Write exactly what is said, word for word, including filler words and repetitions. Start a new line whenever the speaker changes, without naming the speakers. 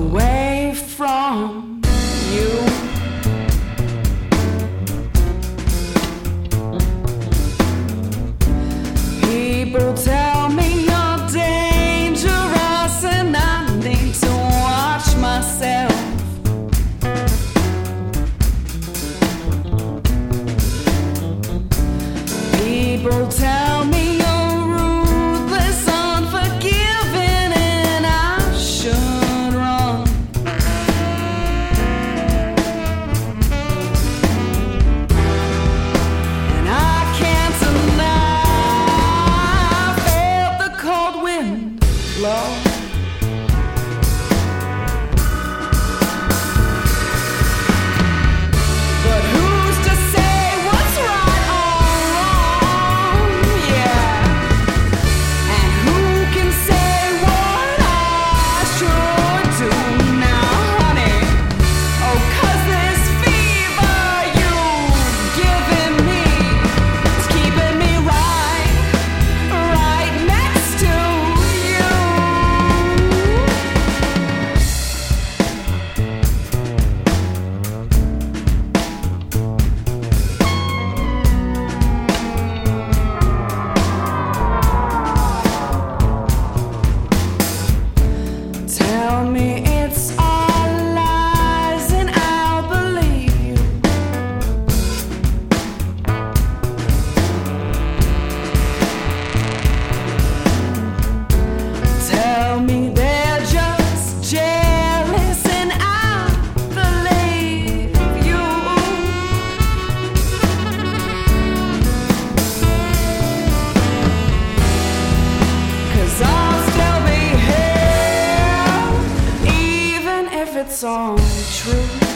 away from you. People tell me you're dangerous and I need to watch myself. People tell me you're ruthless, unforgiving, and I should run. And I can't deny I felt the cold wind blow. But who's to say what's right or wrong? Yeah. And who can say what I should do now, honey? Oh, 'cause this fever you've given me is keeping me right, right next to you. Tell me it's all lies and I'll believe you. Tell me they're just jealous and I'll believe you. 'Cause I'll still be here, even if it's all true.